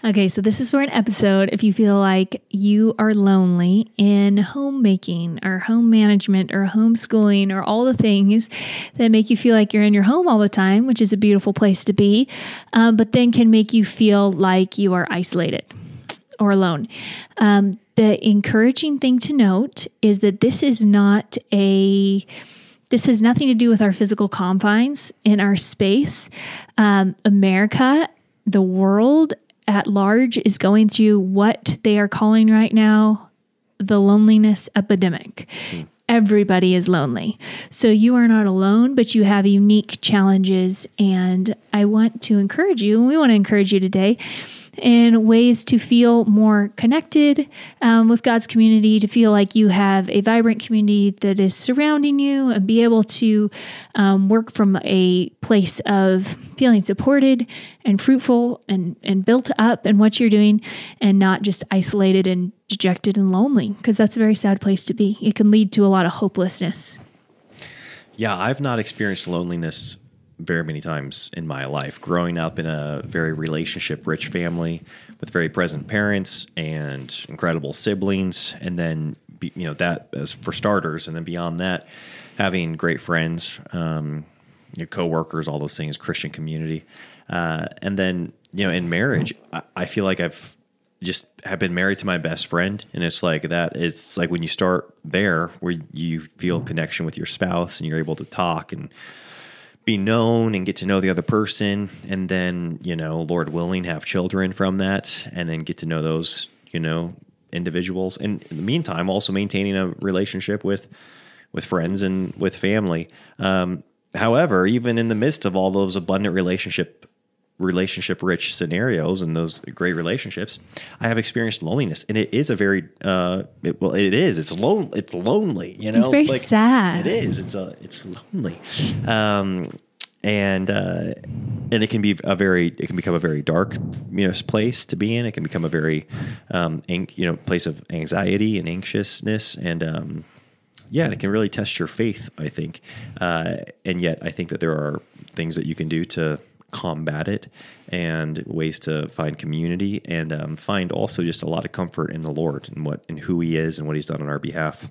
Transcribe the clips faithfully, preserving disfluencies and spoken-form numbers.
Okay, so this is for an episode if you feel like you are lonely in homemaking or home management or homeschooling or all the things that make you feel like you're in your home all the time, which is a beautiful place to be, um, but then can make you feel like you are isolated or alone. Um, the encouraging thing to note is that this is not a... This has nothing to do with our physical confines in our space. Um, America, the world at large, is going through what they are calling right now the loneliness epidemic. Mm. Everybody is lonely. So you are not alone, but you have unique challenges. And I want to encourage you, and we want to encourage you today, in ways to feel more connected um, with God's community, to feel like you have a vibrant community that is surrounding you, and be able to um, work from a place of feeling supported and fruitful and, and built up in what you're doing, and not just isolated and dejected and lonely, because that's a very sad place to be. It can lead to a lot of hopelessness. Yeah, I've not experienced loneliness very many times in my life. Growing up in a very relationship-rich family with very present parents and incredible siblings, and then you know that as for starters, and then beyond that, having great friends, um, your coworkers, all those things, Christian community, uh, and then you know in marriage, I, I feel like I've just have been married to my best friend, and it's like that. It's like when you start there, where you feel connection with your spouse, and you're able to talk and be known and get to know the other person, and then, you know, Lord willing, have children from that, and then get to know those, you know, individuals. And in the meantime, also maintaining a relationship with, with friends and with family. Um, however, even in the midst of all those abundant relationship, relationship rich scenarios and those great relationships, I have experienced loneliness, and it is a very, uh, it, well, it is, it's lone, it's lonely, you know, it's very it's like, sad. It is, it's a, it's lonely. Um, and, uh, and it can be a very, it can become a very dark, you know, place to be in. It can become a very, um, an, you know, place of anxiety and anxiousness. And, um, yeah, and it can really test your faith, I think. Uh, and yet I think that there are things that you can do to combat it, and ways to find community, and um, find also just a lot of comfort in the Lord and what and who He is and what He's done on our behalf.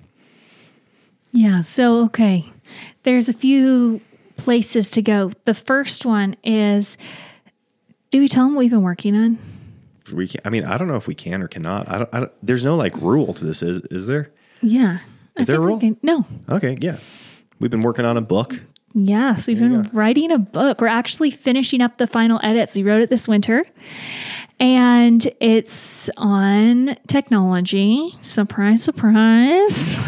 Yeah. So, okay, there's a few places to go. The first one is, do we tell them what we've been working on? We can, I mean, I don't know if we can or cannot. I don't. I don't there's no like rule to this. Is is there? Yeah. Is there a rule? Can, no. Okay. Yeah. We've been working on a book. Yes, we've been writing a book. We're actually finishing up the final edits. We wrote it this winter, and it's on technology. Surprise, surprise.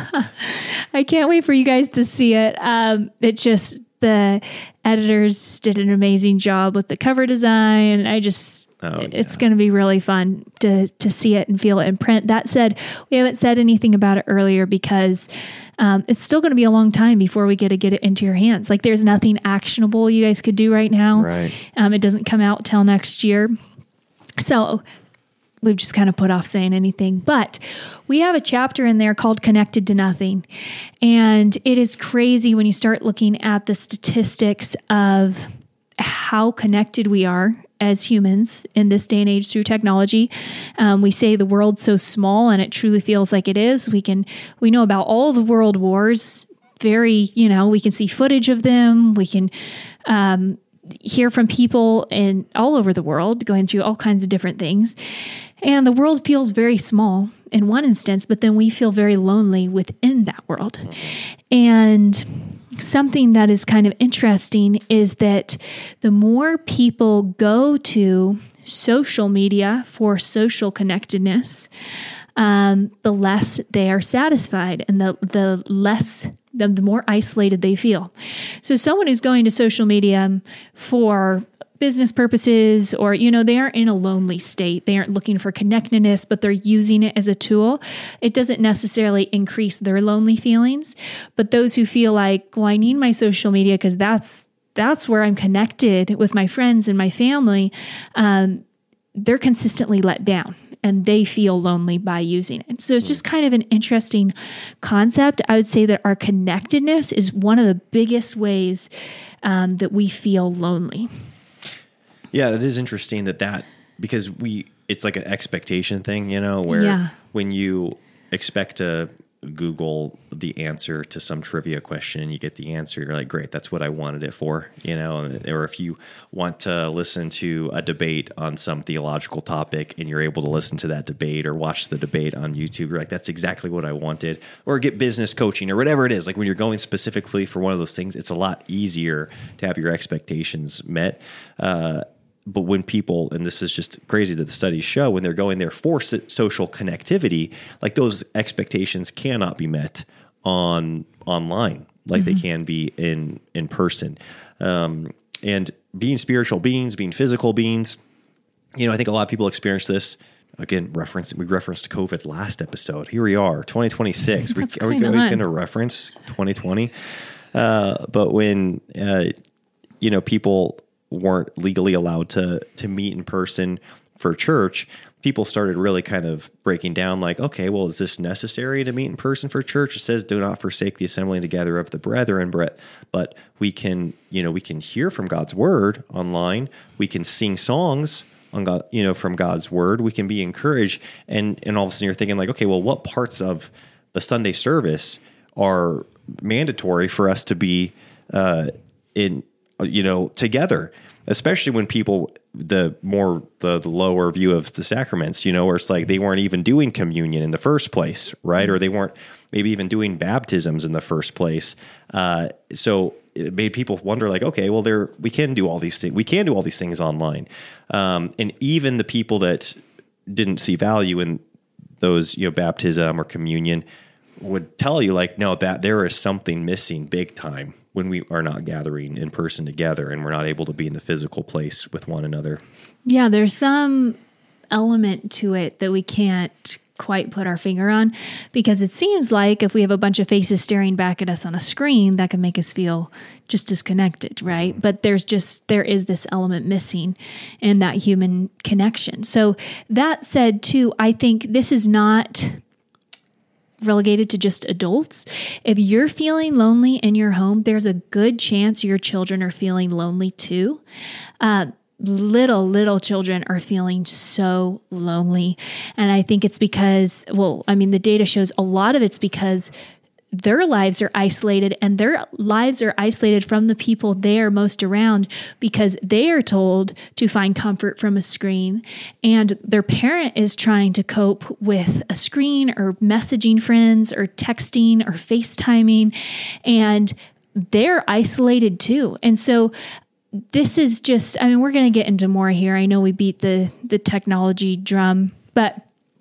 I can't wait for you guys to see it. Um, it just, the editors did an amazing job with the cover design. I just, oh, yeah. It's going to be really fun to, to see it and feel it in print. That said, we haven't said anything about it earlier because Um, it's still going to be a long time before we get to get it into your hands. Like, there's nothing actionable you guys could do right now. Right. Um, it doesn't come out till next year. So we've just kind of put off saying anything. But we have a chapter in there called Connected to Nothing. And it is crazy when you start looking at the statistics of how connected we are as humans in this day and age through technology. Um, we say the world's so small, and it truly feels like it is. We can, we know about all the world wars, very, you know, we can see footage of them. We can um, hear from people in all over the world going through all kinds of different things. And the world feels very small in one instance, but then we feel very lonely within that world. And something that is kind of interesting is that the more people go to social media for social connectedness, um, the less they are satisfied, and the the less the, the more isolated they feel. So someone who's going to social media for business purposes, or, you know, they aren't in a lonely state. They aren't looking for connectedness, but they're using it as a tool. It doesn't necessarily increase their lonely feelings. But those who feel like, well, I need my social media because that's that's where I'm connected with my friends and my family, um, they're consistently let down, and they feel lonely by using it. So it's just kind of an interesting concept. I would say that our connectedness is one of the biggest ways um, that we feel lonely. Yeah, it is interesting that that because we, it's like an expectation thing, you know, where Yeah. when you expect to Google the answer to some trivia question and you get the answer, you're like, great, that's what I wanted it for, you know. Or if you want to listen to a debate on some theological topic and you're able to listen to that debate or watch the debate on YouTube, you're like, that's exactly what I wanted. Or get business coaching or whatever it is. Like when you're going specifically for one of those things, it's a lot easier to have your expectations met. Uh, But when people, and this is just crazy that the studies show, when they're going there for so- social connectivity, like those expectations cannot be met on online like mm-hmm. they can be in in person. Um, and being spiritual beings, being physical beings, you know, I think a lot of people experience this. Again, reference we referenced COVID last episode. Here we are, twenty twenty-six. we, are we always going to reference twenty twenty? Uh, but when uh, you know people weren't legally allowed to to meet in person for church, people started really kind of breaking down like, okay, well, is this necessary to meet in person for church? It says, do not forsake the assembling together of the brethren, but we can, you know, we can hear from God's word online. We can sing songs on God, you know, from God's word. We can be encouraged. And, and all of a sudden you're thinking like, okay, well, what parts of the Sunday service are mandatory for us to be uh, in, you know, together, especially when people, the more, the, the lower view of the sacraments, you know, where it's like they weren't even doing communion in the first place, right? Or they weren't maybe even doing baptisms in the first place. Uh, so it made people wonder like, okay, well there, we can do all these things. We can do all these things online. Um, and even the people that didn't see value in those, you know, baptism or communion would tell you like, no, that there is something missing big time when we are not gathering in person together and we're not able to be in the physical place with one another. Yeah, there's some element to it that we can't quite put our finger on, because it seems like if we have a bunch of faces staring back at us on a screen, that can make us feel just disconnected, right? Mm-hmm. But there's just, there is this element missing in that human connection. So that said too, I think this is not relegated to just adults. If you're feeling lonely in your home, there's a good chance your children are feeling lonely too. Uh, little, little children are feeling so lonely. And I think it's because, well, I mean, the data shows a lot of it's because their lives are isolated, and their lives are isolated from the people they are most around because they are told to find comfort from a screen, and their parent is trying to cope with a screen or messaging friends or texting or FaceTiming, and they're isolated too. And so this is just, I mean, we're going to get into more here. I know we beat the the technology drum, but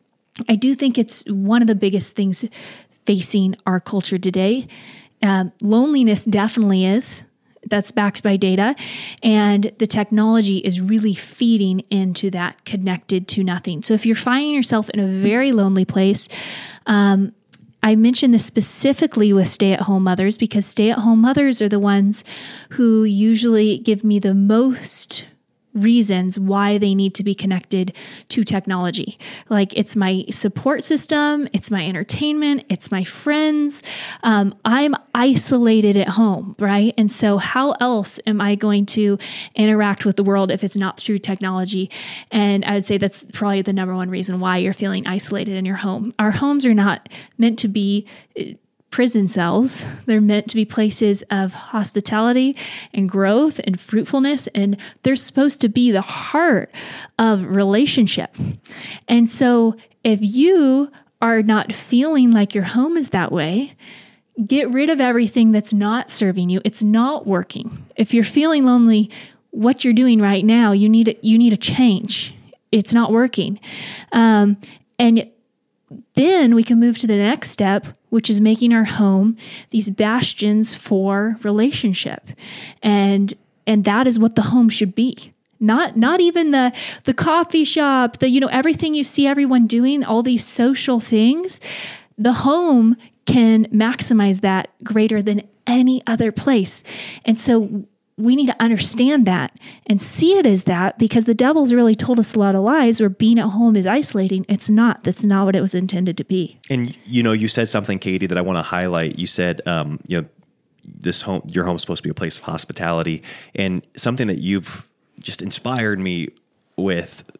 I do think it's one of the biggest things facing our culture today. Uh, loneliness definitely is. That's backed by data. And the technology is really feeding into that connected to nothing. So if you're finding yourself in a very lonely place, um, I mention this specifically with stay-at-home mothers because stay-at-home mothers are the ones who usually give me the most reasons why they need to be connected to technology. Like, it's my support system, it's my entertainment, it's my friends. Um, I'm isolated at home, right? And so how else am I going to interact with the world if it's not through technology? And I would say that's probably the number one reason why you're feeling isolated in your home. Our homes are not meant to be prison cells. They're meant to be places of hospitality and growth and fruitfulness, and they're supposed to be the heart of relationship. And so if you are not feeling like your home is that way, get rid of everything that's not serving you. It's not working. If you're feeling lonely, what you're doing right now, you need a, you need a change. It's not working. Um, and then we can move to the next step, which is making our home these bastions for relationship. And and that is what the home should be. Not not even the the coffee shop, the, you know, everything you see everyone doing, all these social things. The home can maximize that greater than any other place. And so we need to understand that and see it as that, because the devil's really told us a lot of lies where being at home is isolating. It's not. That's not what it was intended to be. And, you know, you said something, Katie, that I want to highlight. You said, um, you know, this home, your home's supposed to be a place of hospitality, and something that you've just inspired me with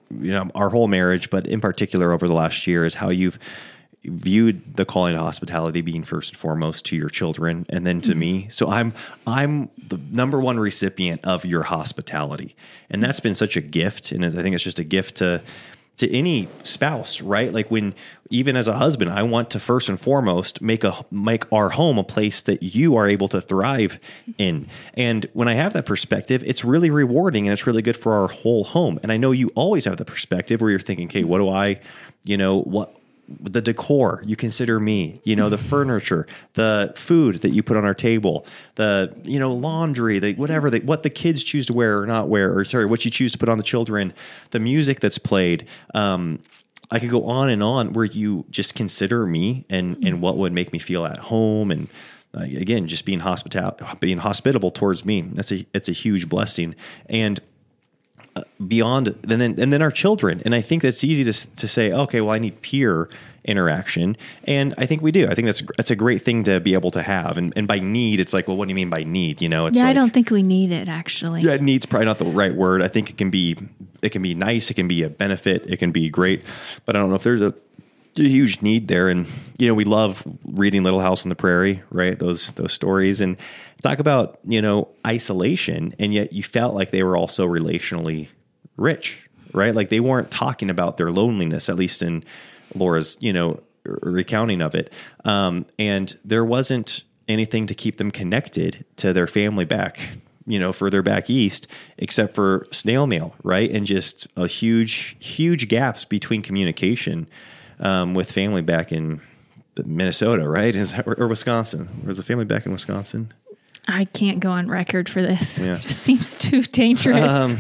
you know, our whole marriage, but in particular over the last year, is how you've viewed the calling to hospitality being first and foremost to your children and then to mm-hmm. me. So I'm I'm the number one recipient of your hospitality. And that's been such a gift. And I think it's just a gift to to any spouse, right? Like when, even as a husband, I want to first and foremost make a make our home a place that you are able to thrive in. And when I have that perspective, it's really rewarding and it's really good for our whole home. And I know you always have the perspective where you're thinking, okay, what do I, you know, what, the decor, you consider me, you know, the furniture, the food that you put on our table, the, you know, laundry, the, whatever, the, what the kids choose to wear or not wear, or sorry, what you choose to put on the children, the music that's played. Um, I could go on and on where you just consider me and, and what would make me feel at home. And uh, again, just being hospital, being hospitable towards me. That's a, it's a huge blessing. And Uh, beyond, and then and then our children. And I think that's easy to to say, okay, well, I need peer interaction, and I think we do. I think that's that's a great thing to be able to have. And and by need, it's like, well, what do you mean by need? You know, it's yeah, like, I don't think we need it actually. Yeah, need's probably not the right word. I think it can be it can be nice, it can be a benefit, it can be great, but I don't know if there's a, a huge need there. And you know, we love reading Little House on the Prairie, right? Those those stories, and talk about, you know, isolation, and yet you felt like they were also relationally rich, right? Like they weren't talking about their loneliness, at least in Laura's, you know, recounting of it. Um, and there wasn't anything to keep them connected to their family back, you know, further back east, except for snail mail, right? And just a huge, huge gaps between communication um, with family back in Minnesota, right? Is that, or, or Wisconsin? Was the family back in Wisconsin? I can't go on record for this. Yeah. It just seems too dangerous. Um,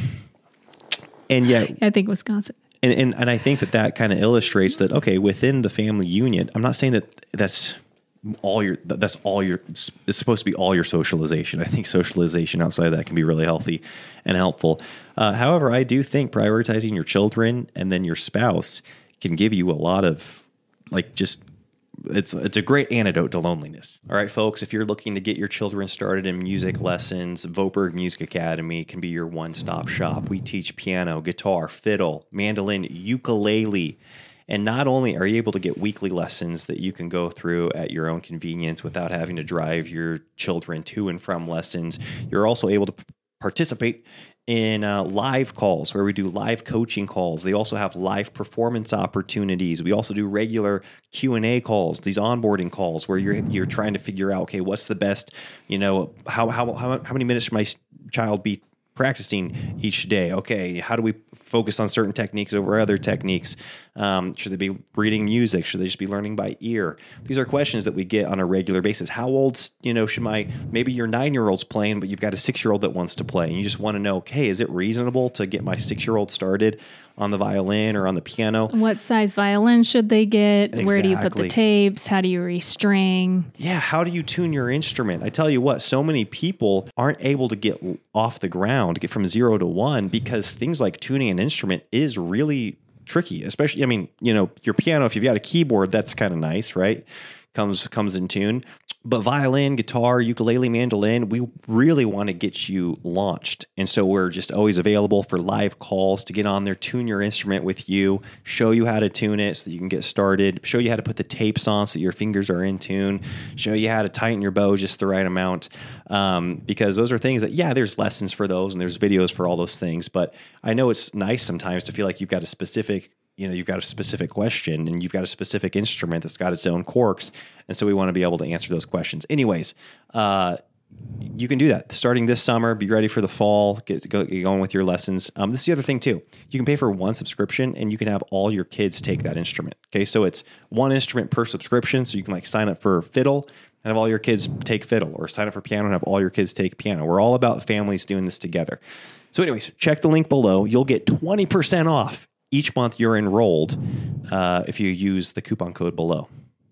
and yet, I think Wisconsin. And, and and I think that that kind of illustrates that, okay, within the family union, I'm not saying that that's all your, that's all your, it's supposed to be all your socialization. I think socialization outside of that can be really healthy and helpful. Uh, however, I do think prioritizing your children and then your spouse can give you a lot of, like, just, It's it's a great antidote to loneliness. All right, folks, if you're looking to get your children started in music lessons, Voberg Music Academy can be your one-stop shop. We teach piano, guitar, fiddle, mandolin, ukulele, and not only are you able to get weekly lessons that you can go through at your own convenience without having to drive your children to and from lessons, you're also able to participate in uh, live calls where we do live coaching calls. They also have live performance opportunities. We also do regular Q and A calls, these onboarding calls where you're you're trying to figure out, okay, what's the best, you know, how how how, how many minutes should my child be practicing each day? Okay, how do we focus on certain techniques over other techniques? Um, should they be reading music? Should they just be learning by ear? These are questions that we get on a regular basis. How old, you know, should my, maybe your nine-year-old's playing, but you've got a six-year-old that wants to play, and you just want to know, okay, is it reasonable to get my six-year-old started on the violin or on the piano? What size violin should they get? Exactly. Where do you put the tapes? How do you restring? Yeah, how do you tune your instrument? I tell you what, so many people aren't able to get off the ground, get from zero to one, because things like tuning an instrument is really tricky, especially, I mean, you know, your piano, if you've got a keyboard, that's kind of nice, right? Comes comes in tune. But violin, guitar, ukulele, mandolin, we really want to get you launched. And so we're just always available for live calls to get on there, tune your instrument with you, show you how to tune it so that you can get started, show you how to put the tapes on so that your fingers are in tune, show you how to tighten your bow just the right amount. Um, because those are things that, yeah, there's lessons for those and there's videos for all those things. But I know it's nice sometimes to feel like you've got a specific you know, you've got a specific question and you've got a specific instrument that's got its own quirks. And so we want to be able to answer those questions. Anyways, uh, you can do that starting this summer. Be ready for the fall. Get, go, get going with your lessons. Um, this is the other thing too. You can pay for one subscription and you can have all your kids take that instrument. Okay. So it's one instrument per subscription. So you can like sign up for fiddle and have all your kids take fiddle, or sign up for piano and have all your kids take piano. We're all about families doing this together. So anyways, check the link below. You'll get twenty percent off each month you're enrolled uh, if you use the coupon code below.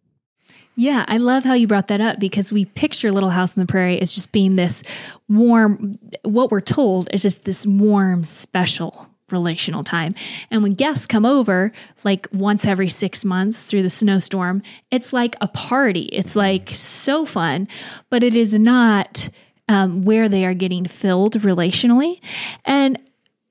Yeah, I love how you brought that up, because we picture Little House on the Prairie as just being this warm, what we're told is just this warm, special relational time. And when guests come over, like once every six months through the snowstorm, it's like a party. It's like so fun, but it is not um, where they are getting filled relationally. And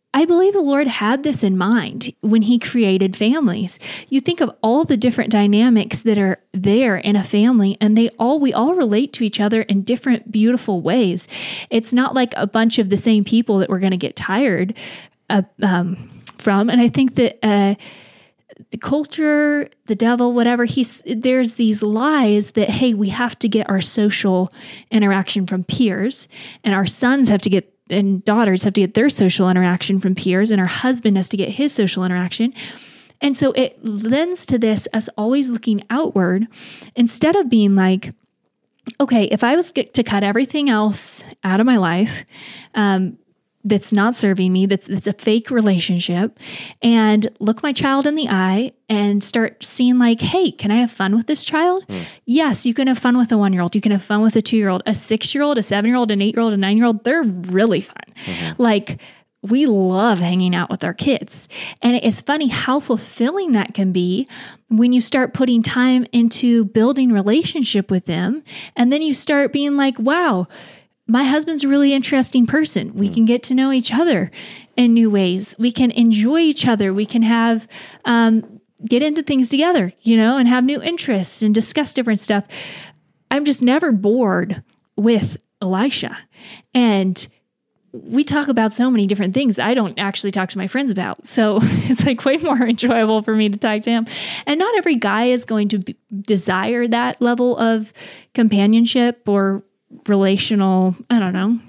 I believe the Lord had this in mind when he created families. You think of all the different dynamics that are there in a family, and they all, we all relate to each other in different beautiful ways. It's not like a bunch of the same people that we're going to get tired uh, um, from. And I think that uh, the culture, the devil, whatever, he's, there's these lies that, hey, we have to get our social interaction from peers, and our sons have to get and daughters have to get their social interaction from peers, and our husband has to get his social interaction. And so it lends to this, us always looking outward instead of being like, okay, if I was to cut everything else out of my life, um, that's not serving me, that's that's a fake relationship, and look my child in the eye and start seeing like, hey, can I have fun with this child? Mm. Yes, you can have fun with a one-year-old. You can have fun with a two-year-old, a six-year-old, a seven-year-old, an eight-year-old, a nine-year-old. They're really fun. Mm-hmm. Like, we love hanging out with our kids. And it's funny how fulfilling that can be when you start putting time into building relationship with them. And then you start being like, wow, my husband's a really interesting person. We can get to know each other in new ways. We can enjoy each other. We can have, um, get into things together, you know, and have new interests and discuss different stuff. I'm just never bored with Elisha. And we talk about so many different things I don't actually talk to my friends about. So it's like way more enjoyable for me to talk to him. And not every guy is going to be, desire that level of companionship or relational, I don't know,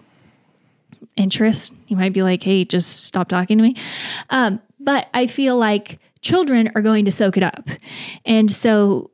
interest. You might be like, hey, just stop talking to me. Um, but I feel like children are going to soak it up. And so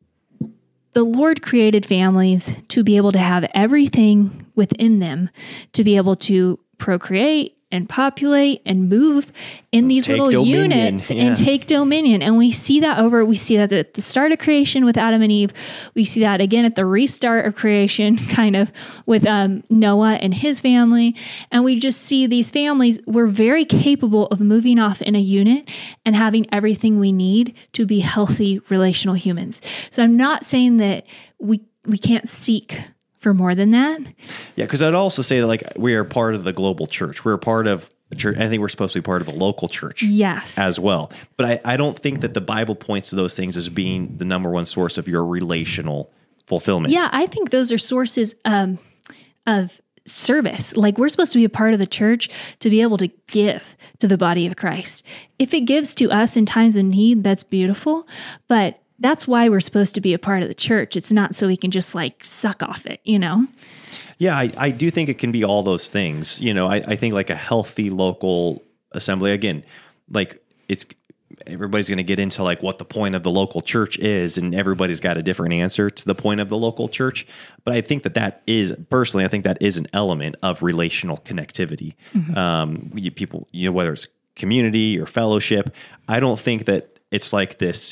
the Lord created families to be able to have everything within them, to be able to procreate and populate and move in these take little dominion. units yeah. and take dominion. And we see that over, we see that at the start of creation with Adam and Eve. We see that again at the restart of creation, kind of with um, Noah and his family. And we just see these families, we're very capable of moving off in a unit and having everything we need to be healthy relational humans. So I'm not saying that we we can't seek for more than that. Yeah, because I'd also say that like we are part of the global church. We're a part of a church. I think we're supposed to be part of a local church. Yes. As well. But I, I don't think that the Bible points to those things as being the number one source of your relational fulfillment. Yeah, I think those are sources um, of service. Like we're supposed to be a part of the church to be able to give to the body of Christ. If it gives to us in times of need, that's beautiful. But that's why we're supposed to be a part of the church. It's not so we can just like suck off it, you know? Yeah, I, I do think it can be all those things. You know, I, I think like a healthy local assembly, again, like it's, everybody's going to get into like what the point of the local church is, and everybody's got a different answer to the point of the local church. But I think that that is, personally, I think that is an element of relational connectivity. Mm-hmm. Um, you, people, you know, whether it's community or fellowship, I don't think that it's like this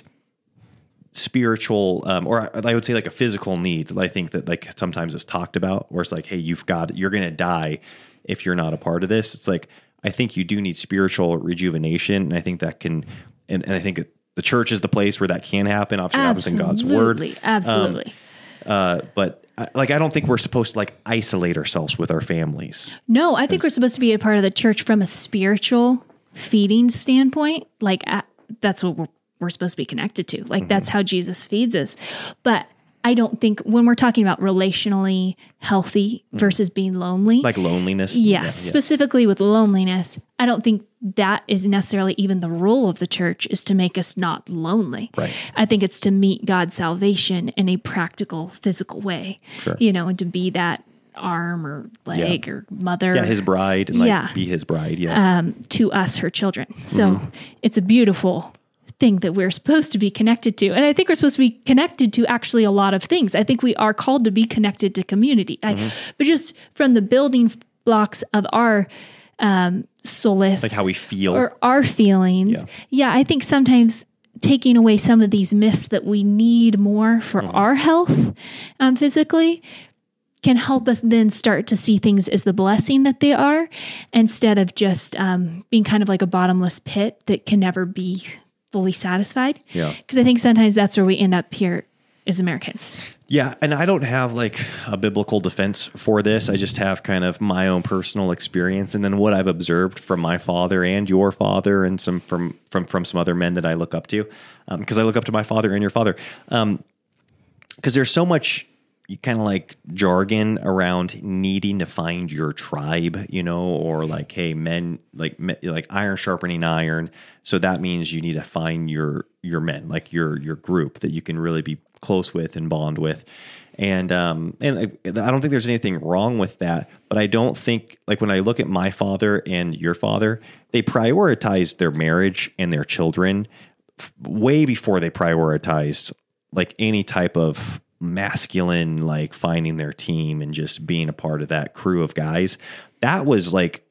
spiritual, um, or I would say like a physical need. I think that like sometimes it's talked about, where it's like, hey, you've got, you're going to die if you're not a part of this. It's like, I think you do need spiritual rejuvenation. And I think that can, and, and I think the church is the place where that can happen. Obviously happens in God's word. Absolutely. Um, uh, but I, like, I don't think we're supposed to like isolate ourselves with our families. No, I think we're supposed to be a part of the church from a spiritual feeding standpoint. Like uh, that's what we're we're supposed to be connected to. Like mm-hmm. that's how Jesus feeds us. But I don't think when we're talking about relationally healthy mm-hmm. versus being lonely, like loneliness. Yes. Yeah, yeah. Specifically with loneliness, I don't think that is necessarily even the role of the church, is to make us not lonely. Right. I think it's to meet God's salvation in a practical, physical way, sure. you know, and to be that arm or leg yeah. or mother. Yeah. His bride and like yeah. be his bride. Yeah. Um, to us, her children. So mm-hmm. it's a beautiful thing that we're supposed to be connected to. And I think we're supposed to be connected to actually a lot of things. I think we are called to be connected to community. Mm-hmm. I, but just from the building blocks of our um, solace, like how we feel or our feelings. Yeah. yeah, I think sometimes taking away some of these myths that we need more for mm-hmm. our health um, physically can help us then start to see things as the blessing that they are, instead of just um, being kind of like a bottomless pit that can never be fully satisfied. Yeah. Because I think sometimes that's where we end up here is Americans. Yeah, and I don't have like a biblical defense for this. I just have kind of my own personal experience, and then what I've observed from my father and your father, and some from from from some other men that I look up to, because um, I look up to my father and your father, because um, there's so much kind of like jargon around needing to find your tribe, you know, or like, hey, men like like iron sharpening iron, so that means you need to find your your men, like your your group that you can really be close with and bond with. And um and I, I don't think there's anything wrong with that, but I don't think, like, when I look at my father and your father, they prioritized their marriage and their children f- way before they prioritized like any type of masculine, like finding their team and just being a part of that crew of guys. That was like,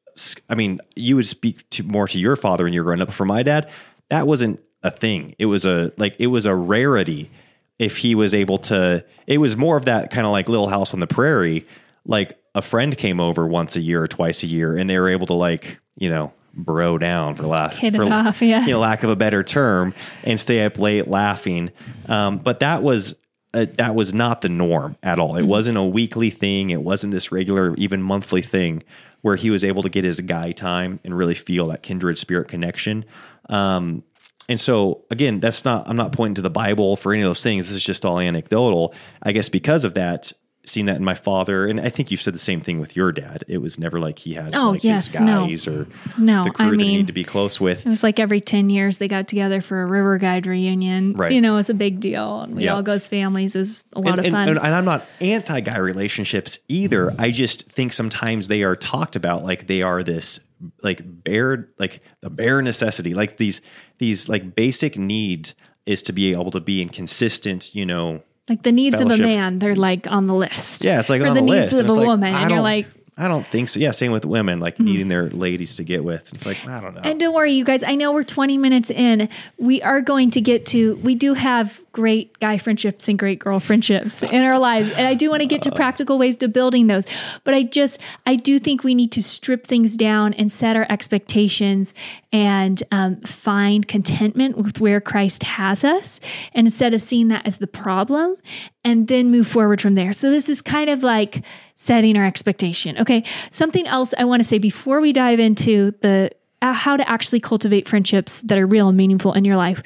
I mean, you would speak to more to your father when you were growing up, but for my dad, that wasn't a thing. It was a, like, it was a rarity if he was able to, it was more of that kind of like Little House on the Prairie. Like a friend came over once a year or twice a year, and they were able to, like, you know, bro down for laugh, Hit for it off, yeah. you know, lack of a better term, and stay up late laughing. Um, but that was, Uh, that was not the norm at all. It mm-hmm. wasn't a weekly thing. It wasn't this regular, even monthly thing where he was able to get his guy time and really feel that kindred spirit connection. Um, and so again, that's not, I'm not pointing to the Bible for any of those things. This is just all anecdotal. I guess because of that, seeing that in my father, and I think you've said the same thing with your dad. It was never like he had oh, like yes, his guys no. or no, the crew I that mean, he needed to be close with. It was like every ten years they got together for a River Guide reunion. Right. You know, it's a big deal. And we Yeah. all go as families. Is a lot and, of and, fun. And, and I'm not anti-guy relationships either. I just think sometimes they are talked about like they are this like bare, like the bare necessity, like these, these like basic need is to be able to be in consistent, you know, like the needs fellowship. of a man, they're like on the list. Yeah, it's like or on the, the needs list. of And a it's woman, like, and you're don't- like, I don't think so. Yeah, same with women, like mm-hmm. needing their ladies to get with. It's like, I don't know. and don't worry, you guys. I know we're twenty minutes in. We are going to get to. We do have great guy friendships and great girl friendships in our lives, and I do want to get to practical ways to building those. But I just, I do think we need to strip things down and set our expectations and um, find contentment with where Christ has us, and instead of seeing that as the problem, and then move forward from there. So this is kind of like setting our expectation. Okay. Something else I want to say before we dive into the uh, how to actually cultivate friendships that are real and meaningful in your life.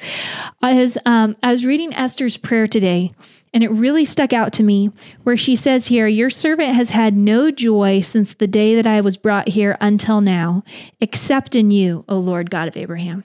As um, I was reading Esther's prayer today, and it really stuck out to me where she says here, your servant has had no joy since the day that I was brought here until now, except in you, O Lord God of Abraham.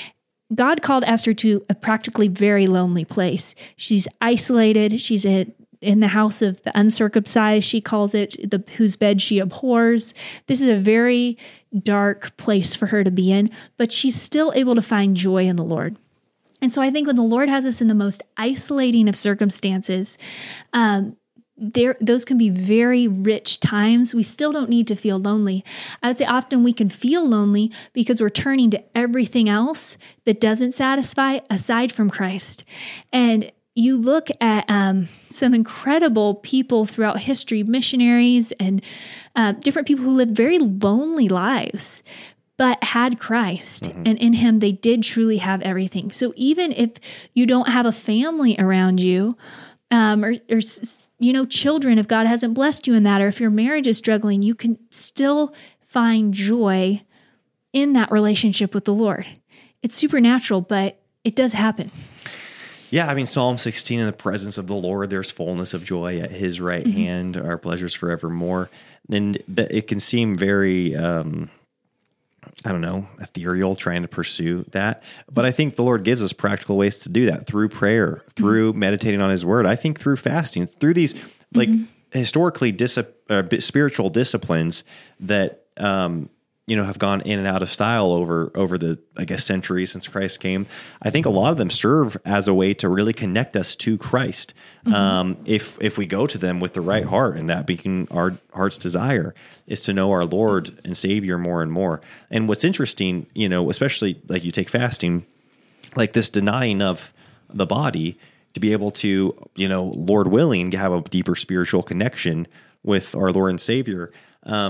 God called Esther to a practically very lonely place. She's isolated. She's at in the house of the uncircumcised, she calls it, the whose bed she abhors. This is a very dark place for her to be in, but she's still able to find joy in the Lord. And so I think when the Lord has us in the most isolating of circumstances, um, there those can be very rich times. We still don't need to feel lonely. I would say often we can feel lonely because we're turning to everything else that doesn't satisfy aside from Christ. And you look at um, some incredible people throughout history, missionaries and uh, different people who lived very lonely lives, but had Christ. Mm-hmm. And in him, they did truly have everything. So even if you don't have a family around you, um, or, or, you know, children, if God hasn't blessed you in that, or if your marriage is struggling, you can still find joy in that relationship with the Lord. It's supernatural, but it does happen. Yeah, I mean, Psalm sixteen, in the presence of the Lord, there's fullness of joy. At his right mm-hmm. hand are pleasures forevermore. And it can seem very, um, I don't know, ethereal trying to pursue that. But I think the Lord gives us practical ways to do that through prayer, through mm-hmm. meditating on his word. I think through fasting, through these like mm-hmm. historically dis- uh, spiritual disciplines that, um, you know, have gone in and out of style over, over the, I guess, centuries since Christ came. I think a lot of them serve as a way to really connect us to Christ. Mm-hmm. Um, if, if we go to them with the right heart, and that being our heart's desire is to know our Lord and Savior more and more. And what's interesting, you know, especially like you take fasting, like this denying of the body to be able to, you know, Lord willing, have a deeper spiritual connection with our Lord and Savior. Um,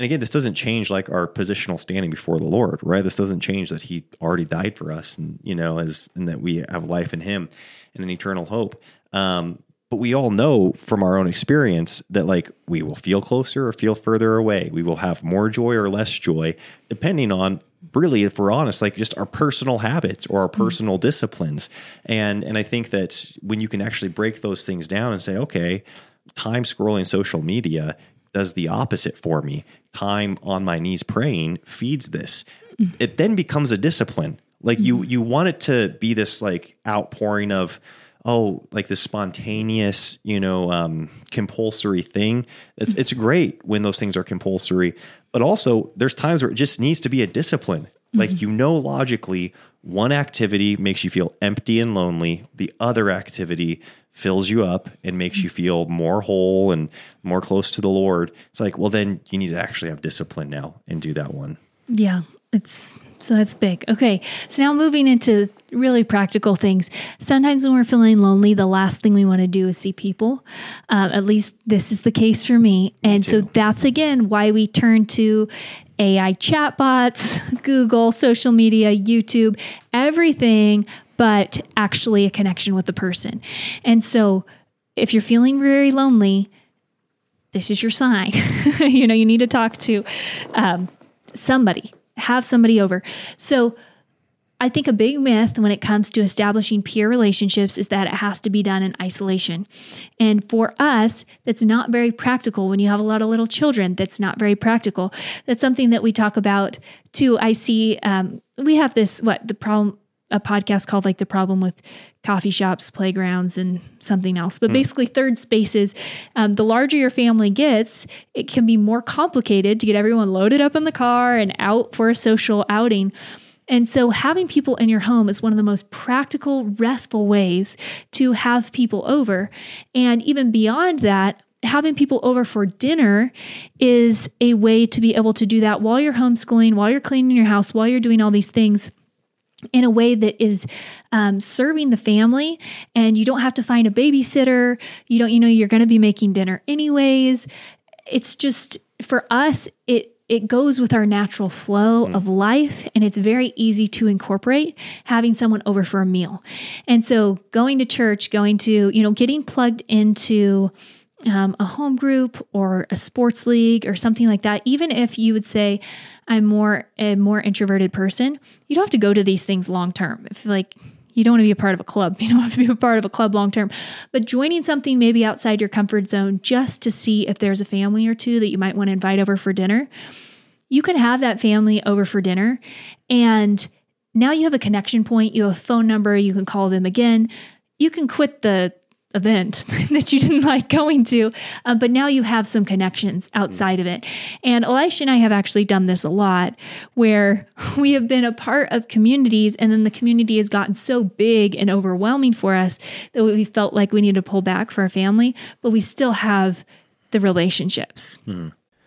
And again, this doesn't change like our positional standing before the Lord, right? This doesn't change that he already died for us and, you know, as, and that we have life in him and an eternal hope. Um, but we all know from our own experience that like we will feel closer or feel further away. We will have more joy or less joy, depending on really, if we're honest, like just our personal habits or our personal mm-hmm. disciplines. And, and I think that when you can actually break those things down and say, okay, time scrolling social media does the opposite for me. Time on my knees praying feeds this. Mm-hmm. It then becomes a discipline. Like mm-hmm. you, you want it to be this like outpouring of, oh, like this spontaneous, you know, um, compulsory thing. It's, it's great when those things are compulsory, but also there's times where it just needs to be a discipline. Mm-hmm. Like, you know, logically one activity makes you feel empty and lonely. The other activity fills you up and makes mm-hmm. you feel more whole and more close to the Lord. It's like, well, then you need to actually have discipline now and do that one. Yeah. It's so that's big. Okay. So now moving into really practical things. Sometimes when we're feeling lonely, the last thing we want to do is see people. Uh, at least this is the case for me. And me so that's again why we turn to A I chatbots, Google, social media, YouTube, everything, but actually a connection with the person. And so if you're feeling very lonely, this is your sign. You know, you need to talk to um, somebody. Have somebody over. So I think a big myth when it comes to establishing peer relationships is that it has to be done in isolation. And for us, that's not very practical. When you have a lot of little children, that's not very practical. That's something that we talk about too. I see, um, we have this, what the problem, a podcast called like The Problem with Coffee Shops, Playgrounds, and something else. But mm. basically third spaces, um, the larger your family gets, it can be more complicated to get everyone loaded up in the car and out for a social outing. And so having people in your home is one of the most practical, restful ways to have people over. And even beyond that, having people over for dinner is a way to be able to do that while you're homeschooling, while you're cleaning your house, while you're doing all these things, in a way that is um, serving the family, and you don't have to find a babysitter. You don't, you know, you're going to be making dinner anyways. It's just, for us, it it goes with our natural flow mm. of life, and it's very easy to incorporate having someone over for a meal. And so going to church, going to, you know, getting plugged into Um, a home group or a sports league or something like that, even if you would say, I'm more a more introverted person, you don't have to go to these things long term. If like you don't want to be a part of a club, you don't have to be a part of a club long term, but joining something maybe outside your comfort zone just to see if there's a family or two that you might want to invite over for dinner, you can have that family over for dinner. And now you have a connection point, you have a phone number, you can call them again, you can quit the event that you didn't like going to, uh, but now you have some connections outside of it. And Elisha and I have actually done this a lot, where we have been a part of communities, and then the community has gotten so big and overwhelming for us that we felt like we needed to pull back for our family, but we still have the relationships. Hmm.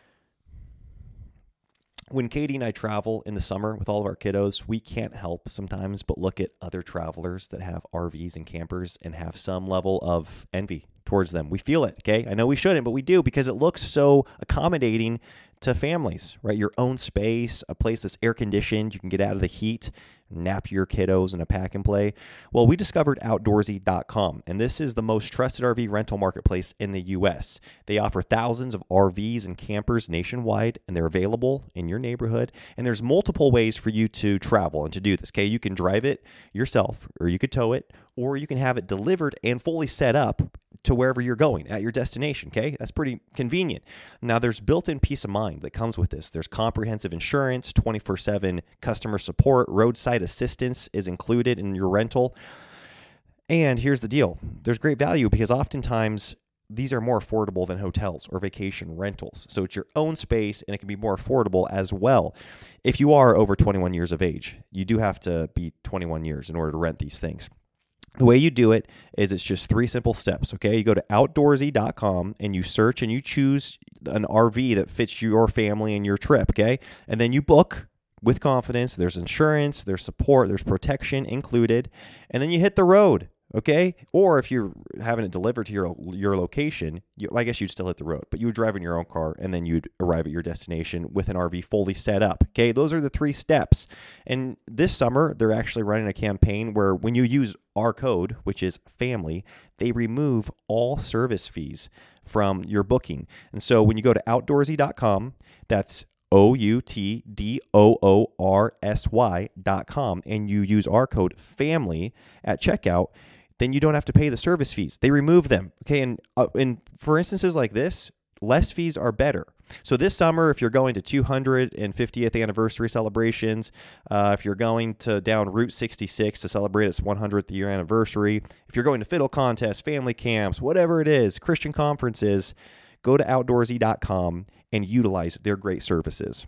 When Katie and I travel in the summer with all of our kiddos, we can't help sometimes but look at other travelers that have R Vs and campers and have some level of envy towards them. We feel it, okay? I know we shouldn't, but we do, because it looks so accommodating to families, right? Your own space, a place that's air conditioned, you can get out of the heat, nap your kiddos in a pack and play. Well, we discovered outdoorsy dot com, and this is the most trusted R V rental marketplace in the U S. They offer thousands of R Vs and campers nationwide, and they're available in your neighborhood. And there's multiple ways for you to travel and to do this, okay? You can drive it yourself, or you could tow it, or you can have it delivered and fully set up to wherever you're going at your destination, okay? That's pretty convenient. Now, there's built-in peace of mind that comes with this. There's comprehensive insurance, twenty-four seven customer support, roadside assistance is included in your rental. And here's the deal. There's great value because oftentimes these are more affordable than hotels or vacation rentals. So it's your own space, and it can be more affordable as well. If you are over twenty-one years of age, you do have to be twenty-one years in order to rent these things. The way you do it is it's just three simple steps, okay? You go to outdoorsy dot com and you search and you choose an R V that fits your family and your trip, okay? And then you book with confidence. There's insurance, there's support, there's protection included. And then you hit the road, Okay. Or if you're having it delivered to your your location, you, I guess you'd still hit the road, but you would drive in your own car and then you'd arrive at your destination with an R V fully set up. Okay. Those are the three steps. And this summer, they're actually running a campaign where when you use our code, which is family, they remove all service fees from your booking. And so when you go to outdoorsy dot com, that's O U T D O O R S Y dot com, and you use our code FAMILY at checkout, then you don't have to pay the service fees. They remove them. Okay. And, uh, and for instances like this, less fees are better. So this summer, if you're going to two hundred fiftieth anniversary celebrations, uh, if you're going to down Route sixty-six to celebrate its one hundredth year anniversary, if you're going to fiddle contests, family camps, whatever it is, Christian conferences, go to outdoorsy dot com and utilize their great services.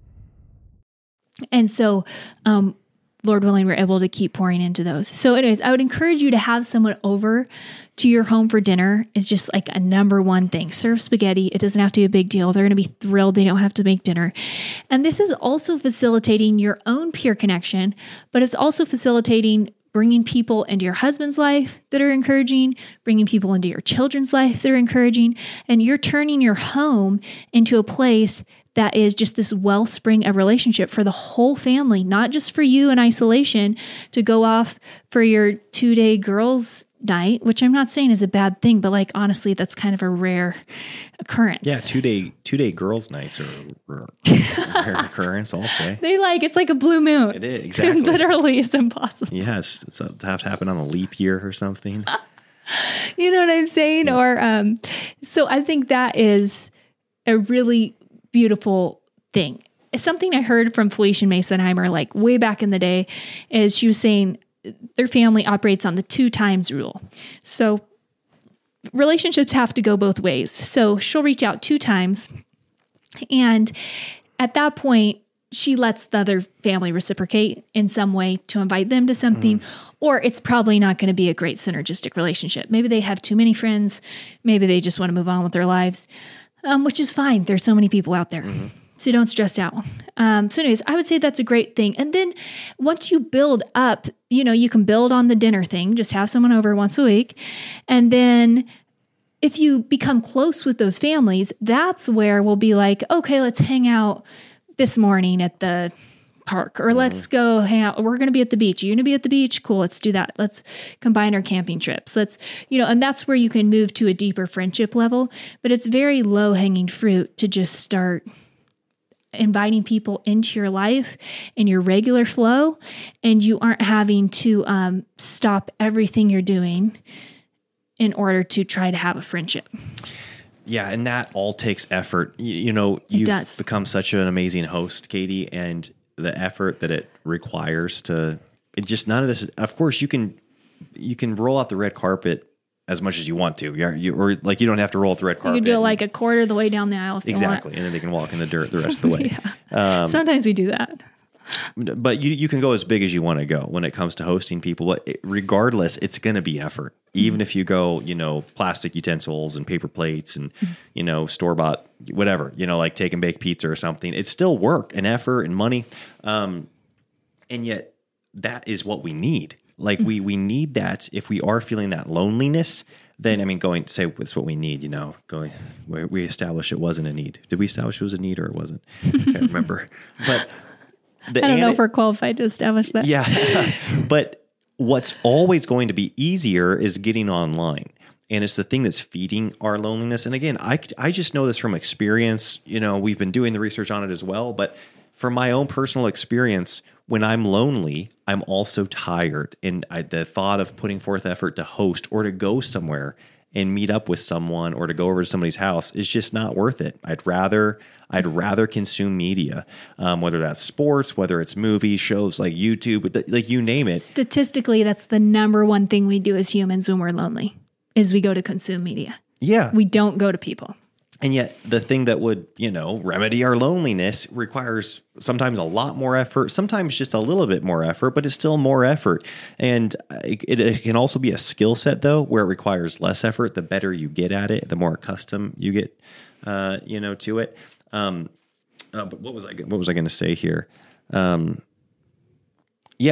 And so, um, Lord willing, we're able to keep pouring into those. So anyways, I would encourage you to have someone over to your home for dinner is just like a number one thing. Serve spaghetti. It doesn't have to be a big deal. They're going to be thrilled. They don't have to make dinner. And this is also facilitating your own peer connection, but it's also facilitating bringing people into your husband's life that are encouraging, bringing people into your children's life that are encouraging, and you're turning your home into a place that is just this wellspring of relationship for the whole family, not just for you in isolation to go off for your two-day girls' night, which I'm not saying is a bad thing, but like honestly, that's kind of a rare occurrence. Yeah, two-day two-day girls' nights are a rare occurrence, I'll say. They like, it's like a blue moon. It is, exactly. Literally, it's impossible. Yes, it's to have to happen on a leap year or something. You know what I'm saying? Yeah. Or um, so I think that is a really beautiful thing. It's something I heard from Felicia Masonheimer, like way back in the day, is she was saying their family operates on the two times rule. So relationships have to go both ways. So she'll reach out two times. And at that point, she lets the other family reciprocate in some way to invite them to something, mm. or it's probably not going to be a great synergistic relationship. Maybe they have too many friends. Maybe they just want to move on with their lives. Um, which is fine. There's so many people out there. Mm-hmm. So don't stress out. Um, so anyways, I would say that's a great thing. And then once you build up, you know, you can build on the dinner thing, just have someone over once a week. And then if you become close with those families, that's where we'll be like, okay, let's hang out this morning at the park, or mm-hmm. let's go hang out. We're going to be at the beach. You're going to be at the beach. Cool. Let's do that. Let's combine our camping trips. Let's, you know, and that's where you can move to a deeper friendship level, but it's very low hanging fruit to just start inviting people into your life in your regular flow. And you aren't having to um, stop everything you're doing in order to try to have a friendship. Yeah, and that all takes effort. You, you know, you've become such an amazing host, Katie, and the effort that it requires to, it just, none of this is, of course you can, you can roll out the red carpet as much as you want to, you, you or like, you don't have to roll out the red carpet. You can do it like a quarter of the way down the aisle. If exactly. You want. And then they can walk in the dirt the rest of the way. yeah. um, Sometimes we do that. But you, you can go as big as you want to go when it comes to hosting people. But it, regardless, it's going to be effort. Even mm-hmm. if you go, you know, plastic utensils and paper plates and, mm-hmm. you know, store-bought, whatever, you know, like take and bake pizza or something. It's still work and effort and money. Um, and yet that is what we need. Like mm-hmm. we we need that if we are feeling that loneliness. Then, I mean, going to say it's what we need, you know, going, we, we established it wasn't a need. Did we establish it was a need or it wasn't? I can't remember. But the I don't know if we're qualified to establish that. Yeah. But what's always going to be easier is getting online. And it's the thing that's feeding our loneliness. And again, I, I just know this from experience. You know, we've been doing the research on it as well. But from my own personal experience, when I'm lonely, I'm also tired. And I, the thought of putting forth effort to host or to go somewhere and meet up with someone or to go over to somebody's house is just not worth it. I'd rather I'd rather consume media, um, whether that's sports, whether it's movies, shows like YouTube, like you name it. Statistically, that's the number one thing we do as humans when we're lonely, is we go to consume media. Yeah. We don't go to people. And yet the thing that would, you know, remedy our loneliness requires sometimes a lot more effort, sometimes just a little bit more effort, but it's still more effort. And it, it can also be a skill set, though, where it requires less effort. The better you get at it, the more accustomed you get, uh, you know, to it. Um, uh, but what was I, what was I going to say here? Um, yeah,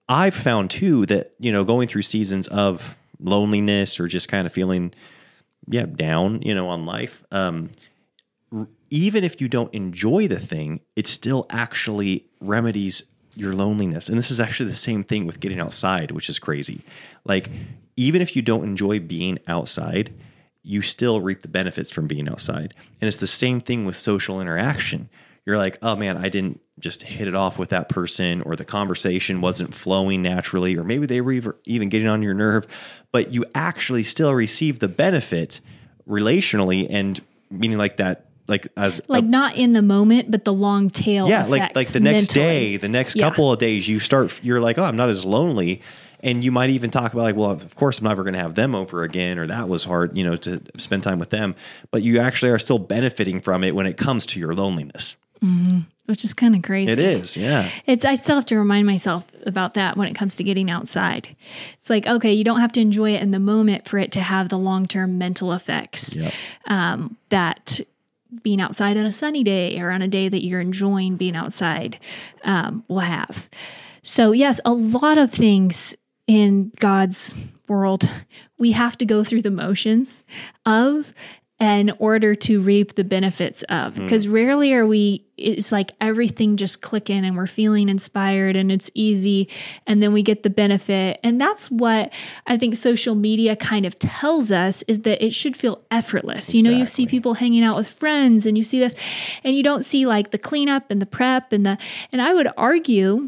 I've found too that, you know, going through seasons of loneliness or just kind of feeling, yeah, down, you know, on life, um, r- even if you don't enjoy the thing, it still actually remedies your loneliness. And this is actually the same thing with getting outside, which is crazy. Like, even if you don't enjoy being outside, you still reap the benefits from being outside. And it's the same thing with social interaction. You're like, oh man, I didn't just hit it off with that person, or the conversation wasn't flowing naturally, or maybe they were even getting on your nerve, but you actually still receive the benefit relationally, and meaning like that, like as like a, not in the moment, but the long tail. yeah, like effects like the next mentally. day, the next Yeah. couple of days, you start, you're like, oh, I'm not as lonely. And you might even talk about like, well, of course I'm never going to have them over again, or that was hard, you know, to spend time with them. But you actually are still benefiting from it when it comes to your loneliness. Mm-hmm. Which is kind of crazy. It is, yeah. It's, I still have to remind myself about that when it comes to getting outside. It's like, okay, you don't have to enjoy it in the moment for it to have the long-term mental effects Yep. um, that being outside on a sunny day or on a day that you're enjoying being outside um, will have. So yes, a lot of things in God's world, we have to go through the motions of in order to reap the benefits of, because rarely are we, it's like everything just clicking and we're feeling inspired and it's easy. And then we get the benefit. And that's what I think social media kind of tells us, is that it should feel effortless. You know, you see Exactly. people hanging out with friends and you see this, and you don't see like the cleanup and the prep and the, and I would argue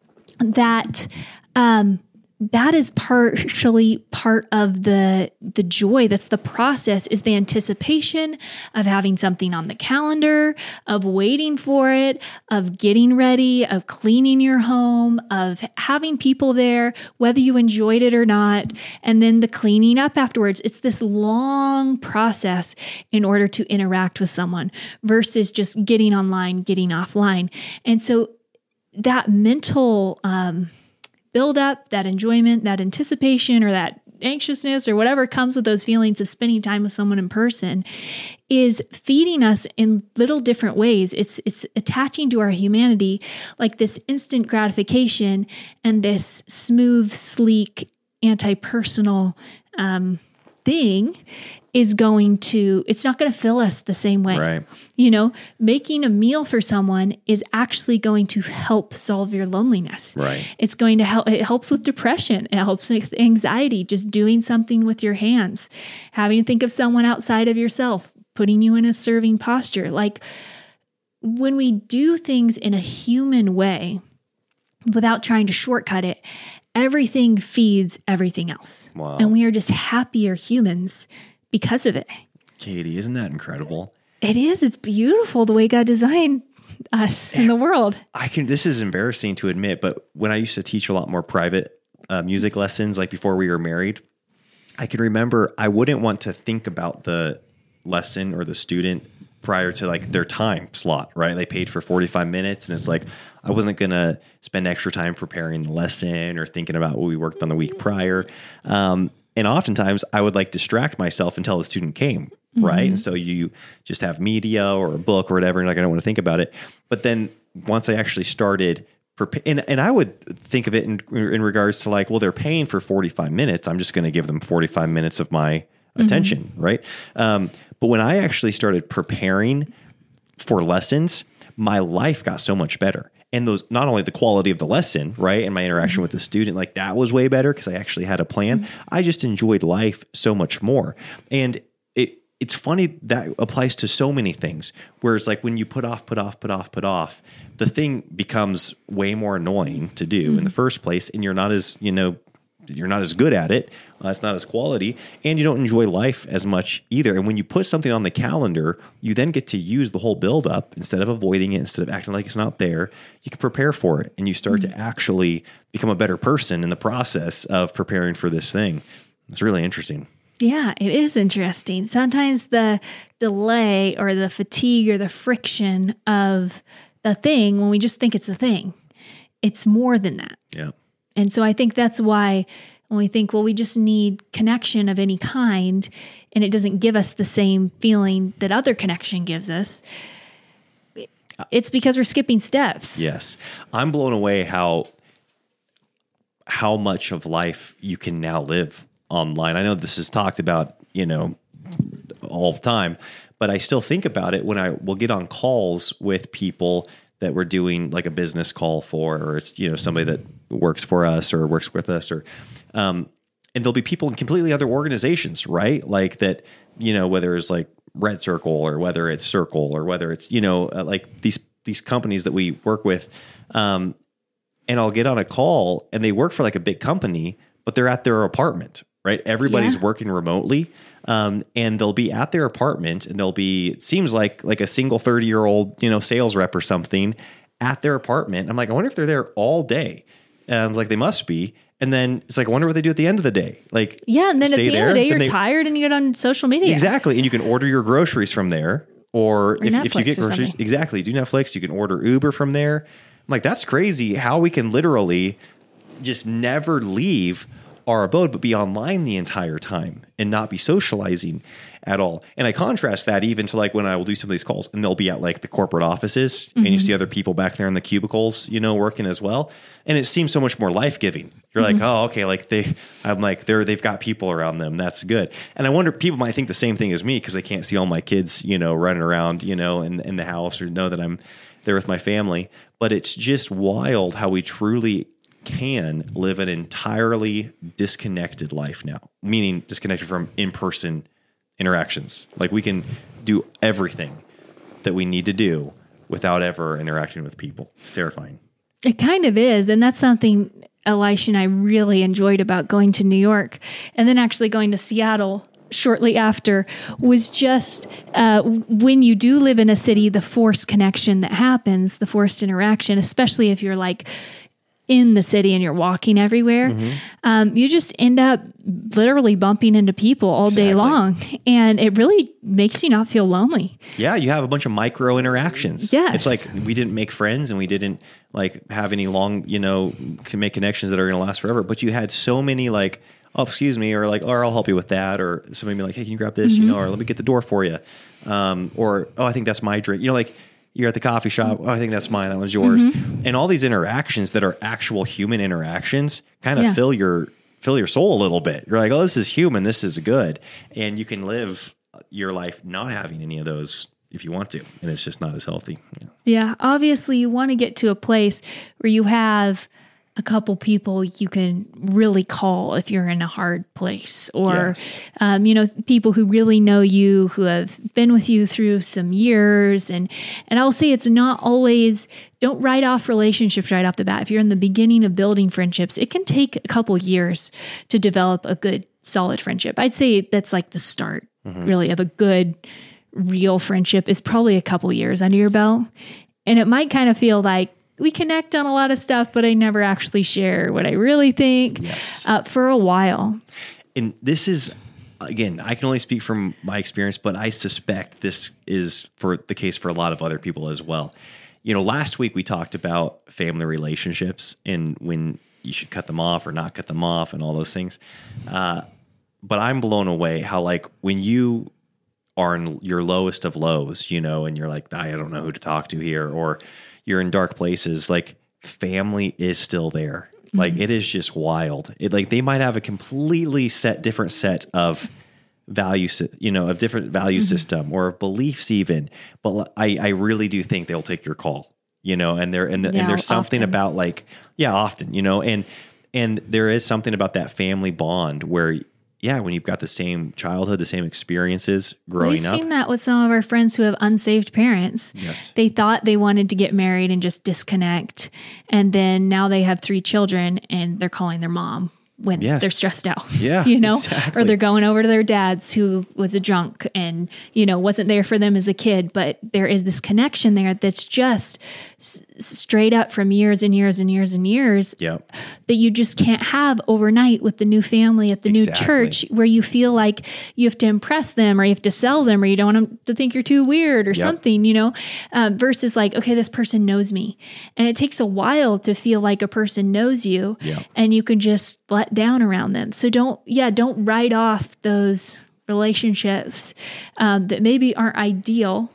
that, um, that is partially part of the the joy. That's the process, is the anticipation of having something on the calendar, of waiting for it, of getting ready, of cleaning your home, of having people there, whether you enjoyed it or not, and then the cleaning up afterwards. It's this long process in order to interact with someone versus just getting online, getting offline. And so that mental um build up, that enjoyment, that anticipation, or that anxiousness, or whatever comes with those feelings of spending time with someone in person, is feeding us in little different ways. It's it's attaching to our humanity like this instant gratification and this smooth, sleek, anti-personal um, thing is going to, it's not going to fill us the same way. Right. You know, making a meal for someone is actually going to help solve your loneliness. Right. It's going to help. It helps with depression. It helps with anxiety, just doing something with your hands, having to think of someone outside of yourself, putting you in a serving posture. Like, when we do things in a human way without trying to shortcut it, everything feeds everything else. Wow. And we are just happier humans because of it. Katie, isn't that incredible? It is. It's beautiful the way God designed us in the world. I can, this is embarrassing to admit, but when I used to teach a lot more private uh, music lessons, like before we were married, I can remember I wouldn't want to think about the lesson or the student prior to like their time slot, right? They paid for forty-five minutes, and it's like, I wasn't going to spend extra time preparing the lesson or thinking about what we worked on the week prior. Um, and oftentimes I would like distract myself until the student came. Right. Mm-hmm. And so you just have media or a book or whatever, and like, I don't want to think about it. But then once I actually started prepa- and, and I would think of it in, in regards to like, well, they're paying for forty-five minutes. I'm just going to give them forty-five minutes of my attention. Mm-hmm. Right. Um, but when I actually started preparing for lessons, my life got so much better. And those, not only the quality of the lesson, right, and my interaction mm-hmm. with the student, like that was way better because I actually had a plan. Mm-hmm. I just enjoyed life so much more. And it, it's funny that applies to so many things, where it's like when you put off, put off, put off, put off, the thing becomes way more annoying to do mm-hmm. in the first place. And you're not as, you know, you're not as good at it. Uh, it's not as quality, and you don't enjoy life as much either. And when you put something on the calendar, you then get to use the whole buildup instead of avoiding it, instead of acting like it's not there. You can prepare for it, and you start mm-hmm. to actually become a better person in the process of preparing for this thing. It's really interesting. Yeah, it is interesting. Sometimes the delay or the fatigue or the friction of the thing, when we just think it's the thing, it's more than that. Yeah. And so I think that's why when we think, well, we just need connection of any kind, and it doesn't give us the same feeling that other connection gives us, it's because we're skipping steps. Yes. I'm blown away how how much of life you can now live online. I know this is talked about, you know, all the time, but I still think about it when I will get on calls with people that we're doing like a business call for, or it's, you know, somebody that works for us or works with us, or, um, and there'll be people in completely other organizations, right? Like that, you know, whether it's like Red Circle or whether it's Circle or whether it's, you know, uh, like these, these companies that we work with. Um, and I'll get on a call and they work for like a big company, but they're at their apartment, right? Everybody's Yeah. working remotely. Um, and they'll be at their apartment and they'll be, it seems like, like a single thirty year old, you know, sales rep or something at their apartment. I'm like, I wonder if they're there all day. And I was like, they must be. And then it's like, I wonder what they do at the end of the day. Like, Yeah. And then at stay the there, end of the day, then you're they- tired and you get on social media. Exactly. And you can order your groceries from there. Or, if, if you Netflix get or groceries, something. exactly. Do Netflix. You can order Uber from there. I'm like, that's crazy how we can literally just never leave our abode, but be online the entire time and not be socializing at all. And I contrast that even to like when I will do some of these calls and they'll be at like the corporate offices mm-hmm. and you see other people back there in the cubicles, you know, working as well. And it seems so much more life-giving. You're mm-hmm. like, oh, okay. Like they, I'm like, they're, they've got people around them. That's good. And I wonder, people might think the same thing as me because they can't see all my kids, you know, running around, you know, in, in the house or know that I'm there with my family. But it's just wild how we truly can live an entirely disconnected life now, meaning disconnected from in-person interactions. Like we can do everything that we need to do without ever interacting with people. It's terrifying. It kind of is. And that's something Elisha and I really enjoyed about going to New York and then actually going to Seattle shortly after was just uh, when you do live in a city, the forced connection that happens, the forced interaction, especially if you're like in the city and you're walking everywhere, mm-hmm. um, you just end up literally bumping into people all exactly. day long. And it really makes you not feel lonely. Yeah, you have a bunch of micro interactions. Yes. It's like we didn't make friends and we didn't like have any long, you know, can make connections that are going to last forever. But you had so many like, oh, excuse me, or like, or I'll help you with that. Or somebody be like, hey, can you grab this? Mm-hmm. You know, or let me get the door for you. Um, or, oh, I think that's my drink. You know, like, you're at the coffee shop. Oh, I think that's mine. That one's yours. Mm-hmm. And all these interactions that are actual human interactions kind of yeah. fill your fill your soul a little bit. You're like, oh, this is human. This is good. And you can live your life not having any of those if you want to. And it's just not as healthy. Yeah, yeah, obviously you want to get to a place where you have a couple people you can really call if you're in a hard place, or, yes. um, you know, people who really know you, who have been with you through some years. And, and I'll say it's not always, don't write off relationships right off the bat. If you're in the beginning of building friendships, it can take a couple years to develop a good, solid friendship. I'd say that's like the start mm-hmm. really of a good, real friendship is probably a couple years under your belt. And it might kind of feel like, we connect on a lot of stuff, but I never actually share what I really think yes. uh, for a while. And this is, again, I can only speak from my experience, but I suspect this is for the case for a lot of other people as well. You know, last week we talked about family relationships and when you should cut them off or not cut them off and all those things. Uh, but I'm blown away how, like, when you are in your lowest of lows, you know, and you're like, I don't know who to talk to here, or you're in dark places, like family is still there. Mm-hmm. Like it is just wild. It like they might have a completely set different set of values, you know, of different value mm-hmm. system or beliefs even. But I, I really do think they'll take your call, you know, and there and, the, yeah, and there's something often. about like, yeah, often, you know, and and there is something about that family bond where yeah, when you've got the same childhood, the same experiences growing We've up. We've seen that with some of our friends who have unsaved parents. Yes. They thought they wanted to get married and just disconnect. And then now they have three children and they're calling their mom when yes. they're stressed out, yeah, you know, exactly. or they're going over to their dad's who was a drunk and, you know, wasn't there for them as a kid, but there is this connection there that's just s- straight up from years and years and years and years yep. that you just can't have overnight with the new family at the exactly. new church where you feel like you have to impress them or you have to sell them or you don't want them to think you're too weird or yep. something, you know, um, versus like, okay, this person knows me. And it takes a while to feel like a person knows you yep. and you can just let down around them. So don't, yeah, don't write off those relationships um, that maybe aren't ideal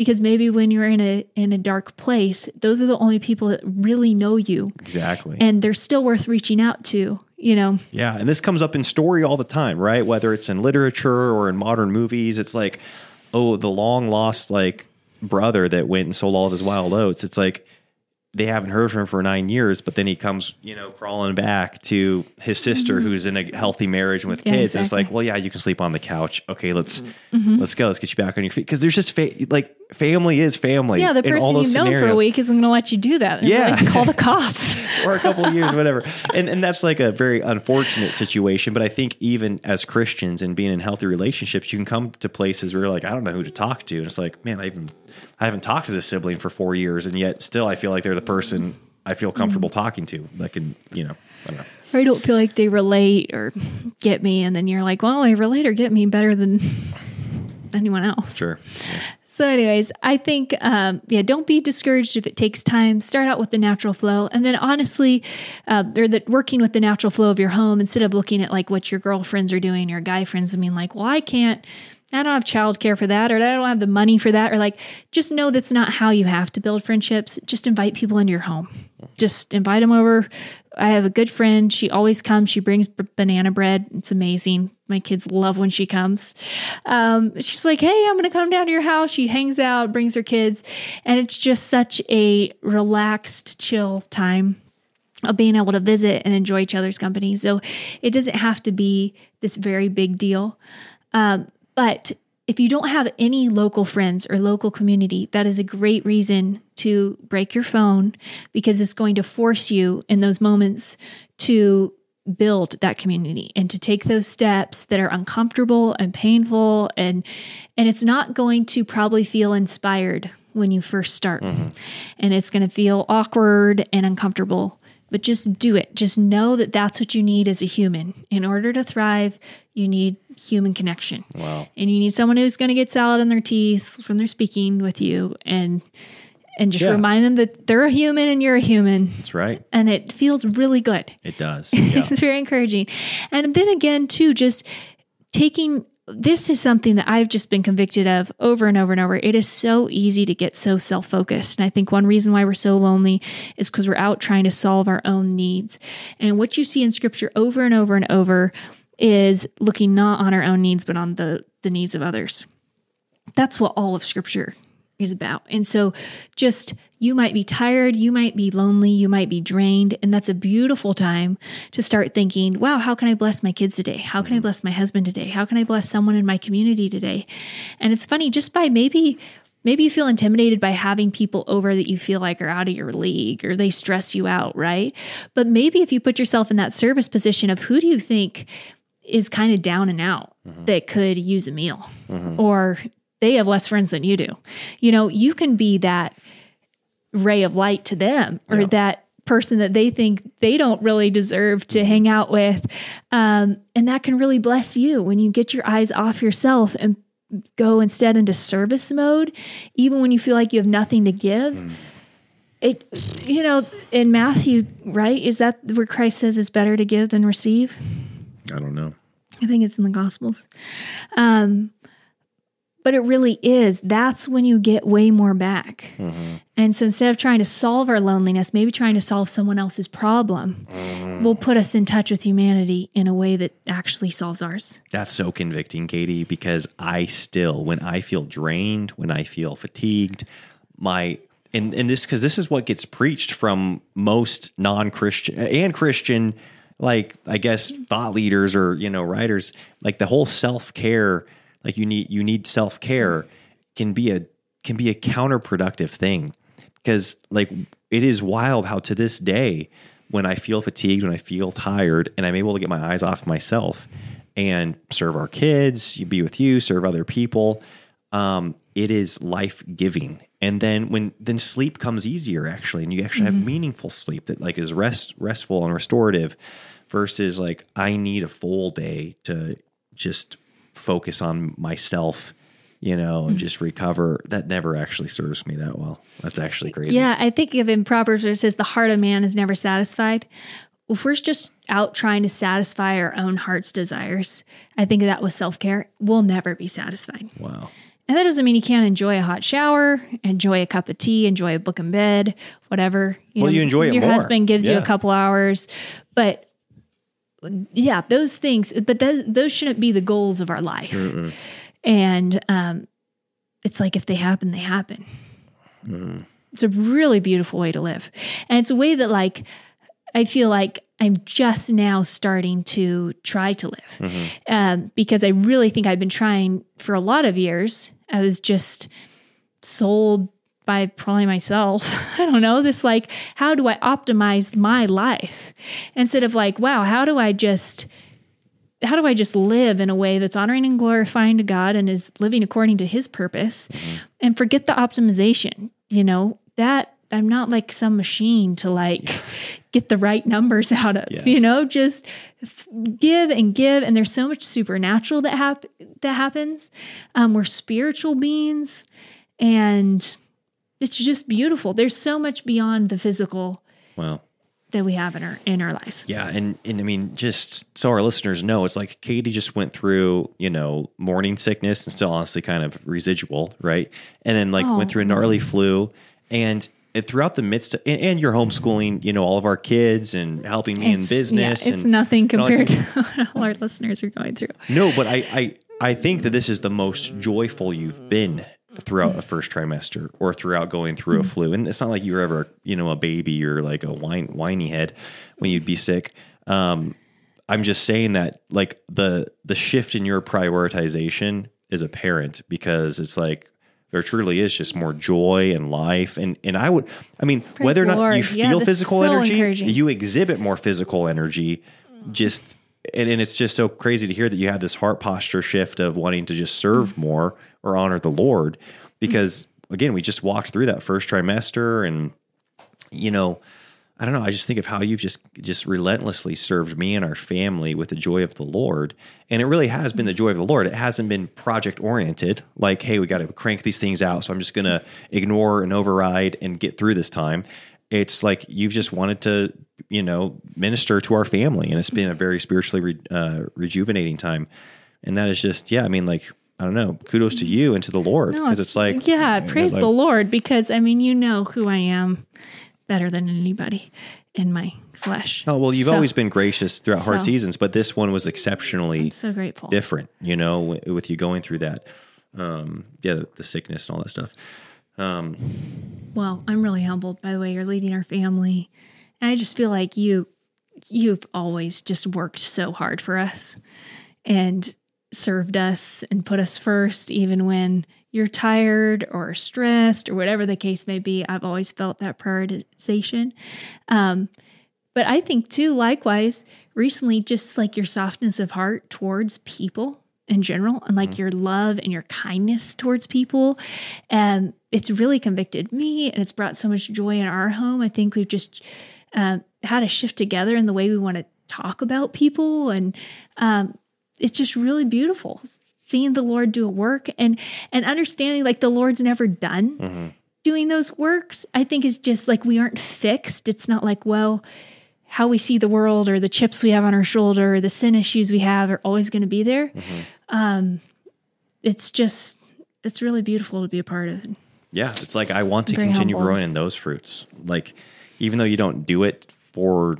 because maybe when you're in a in a dark place, those are the only people that really know you. Exactly. And they're still worth reaching out to, you know. Yeah, and this comes up in story all the time, right? Whether it's in literature or in modern movies, it's like, oh, the long lost like brother that went and sold all of his wild oats. It's like they haven't heard from him for nine years, but then he comes, you know, crawling back to his sister mm-hmm. who's in a healthy marriage and with yeah, kids. Exactly. And it's like, well, yeah, you can sleep on the couch. Okay, let's mm-hmm. let's go. Let's get you back on your feet. Because there's just fa- like family is family. Yeah, the person you've known for a week isn't going to let you do that. Yeah, like, call the cops or a couple of years, whatever. And and that's like a very unfortunate situation. But I think even as Christians and being in healthy relationships, you can come to places where you're like, I don't know who to talk to, and it's like, man, I even I haven't talked to this sibling for four years, and yet still I feel like they're the person I feel comfortable mm. talking to. That can, you know, I don't know. Or I don't feel like they relate or get me. And then you're like, well, they relate or get me better than anyone else. Sure. Yeah. So anyways, I think, um, yeah, don't be discouraged if it takes time. Start out with the natural flow. And then honestly, uh, or that working with the natural flow of your home instead of looking at like what your girlfriends are doing, your guy friends. I mean, like, well, I can't, I don't have childcare for that, or I don't have the money for that, or like, just know that's not how you have to build friendships. Just invite people into your home. Just invite them over. I have a good friend. She always comes. She brings b- banana bread. It's amazing. My kids love when she comes. Um, she's like, hey, I'm going to come down to your house. She hangs out, brings her kids. And it's just such a relaxed, chill time of being able to visit and enjoy each other's company. So it doesn't have to be this very big deal. Um, But if you don't have any local friends or local community, that is a great reason to break your phone, because it's going to force you in those moments to build that community and to take those steps that are uncomfortable and painful. And, and it's not going to probably feel inspired when you first start. Mm-hmm. And it's going to feel awkward and uncomfortable. But just do it. Just know that that's what you need as a human. In order to thrive, you need human connection. Wow. And you need someone who's going to get salad in their teeth when they're speaking with you, and and just yeah. remind them that they're a human and you're a human. That's right. And it feels really good. It does. Yeah. It's very encouraging. And then again, too, just taking... This is something that I've just been convicted of over and over and over. It is so easy to get so self-focused. And I think one reason why we're so lonely is because we're out trying to solve our own needs. And what you see in scripture over and over and over is looking not on our own needs, but on the, the needs of others. That's what all of scripture is about. And so just, you might be tired, you might be lonely, you might be drained. And that's a beautiful time to start thinking, wow, how can I bless my kids today? How can I bless my husband today? How can I bless someone in my community today? And it's funny, just by maybe, maybe you feel intimidated by having people over that you feel like are out of your league or they stress you out, right? But maybe if you put yourself in that service position of who do you think is kind of down and out mm-hmm. that could use a meal mm-hmm. or they have less friends than you do. You know, you can be that ray of light to them or yeah. that person that they think they don't really deserve to hang out with. Um, and that can really bless you when you get your eyes off yourself and go instead into service mode, even when you feel like you have nothing to give. Mm. It, you know, in Matthew, right? Is that where Christ says it's better to give than receive? I don't know. I think it's in the Gospels. Um, But it really is. That's when you get way more back. Mm-hmm. And so instead of trying to solve our loneliness, maybe trying to solve someone else's problem, mm. will put us in touch with humanity in a way that actually solves ours. That's so convicting, Katie, because I still, when I feel drained, when I feel fatigued, my, and, and this, because this is what gets preached from most non-Christian and Christian, like, I guess, thought leaders or, you know, writers, like the whole self-care, like you need you need self-care can be a can be a counterproductive thing, because like it is wild how to this day when I feel fatigued, when I feel tired, and I'm able to get my eyes off myself and serve our kids, you be with you, serve other people, um, it is life-giving. And then when then sleep comes easier actually, and you actually mm-hmm. have meaningful sleep that like is rest restful and restorative, versus like I need a full day to just focus on myself, you know, and just recover. That never actually serves me that well. That's actually crazy. Yeah, I think of in Proverbs where it says the heart of man is never satisfied. If we're just out trying to satisfy our own heart's desires, I think of that with self-care, we'll never be satisfied. Wow. And that doesn't mean you can't enjoy a hot shower, enjoy a cup of tea, enjoy a book in bed, whatever. You Well, know, you enjoy it your more. husband gives you Yeah. a couple hours, but yeah, those things, but th- those shouldn't be the goals of our life. Mm-mm. And um, it's like if they happen, they happen. Mm. It's a really beautiful way to live. And it's a way that like, I feel like I'm just now starting to try to live Mm-hmm. um, because I really think I've been trying for a lot of years. I was just sold by probably myself. I don't know, this like, how do I optimize my life? Instead of like, wow, how do I just, how do I just live in a way that's honoring and glorifying to God and is living according to his purpose Mm-hmm. and forget the optimization, you know, that I'm not like some machine to like get the right numbers out of, Yes. you know, just f- give and give. And there's so much supernatural that hap- that happens. Um, we're spiritual beings and it's just beautiful. There's so much beyond the physical Wow. that we have in our, in our lives. Yeah, and and I mean, just so our listeners know, it's like Katie just went through, you know, morning sickness and still honestly kind of residual, right? And then like Oh. went through a gnarly flu, and it, throughout the midst of, and, and you're homeschooling, you know, all of our kids and helping me It's- in business. Yeah, it's and, nothing and all these compared things. to what all our listeners are going through. No, but I, I I think that this is the most joyful you've been throughout a first trimester or throughout going through a flu. And it's not like you were ever, you know, a baby or like a whine, whiny head when you'd be sick. Um, I'm just saying that like the the shift in your prioritization is apparent because it's like there truly is just more joy and life. And and I would, I mean, Praise whether or the not Lord. you Yeah, feel that's physical so energy, encouraging. you exhibit more physical energy. Just and, and it's just so crazy to hear that you had this heart posture shift of wanting to just serve more or honor the Lord. Because again, we just walked through that first trimester, and you know, I don't know. I just think of how you've just just relentlessly served me and our family with the joy of the Lord, and it really has been the joy of the Lord. It hasn't been project oriented, like, hey, we got to crank these things out, so I'm just going to ignore and override and get through this time. It's like you've just wanted to, you know, minister to our family, and it's been a very spiritually re, uh, rejuvenating time. And that is just, yeah, I mean, like, I don't know, kudos to you and to the Lord, No, because it's, like, yeah, praise like, the Lord, because I mean, you know who I am better than anybody in my flesh. Oh, well, you've So, always been gracious throughout hard so- seasons, but this one was exceptionally I'm so grateful. different, you know, w- with you going through that. Um, yeah, the, the sickness and all that stuff. Um, Well, I'm really humbled by the way you're leading our family. And I just feel like you you've always just worked so hard for us and served us and put us first, even when you're tired or stressed or whatever the case may be. I've always felt that prioritization. Um, but I think too, likewise, recently, just like your softness of heart towards people in general, and like your love and your kindness towards people, and it's really convicted me, and it's brought so much joy in our home. I think we've just uh, had a shift together in the way we want to talk about people, and um, it's just really beautiful seeing the Lord do a work and and understanding like the Lord's never done mm-hmm. doing those works. I think it's just like we aren't fixed. It's not like, well, how we see the world or the chips we have on our shoulder or the sin issues we have are always going to be there. Mm-hmm. Um, it's just, it's really beautiful to be a part of. Yeah, it's like I want to Very continue humbled. growing in those fruits. Like, even though you don't do it for,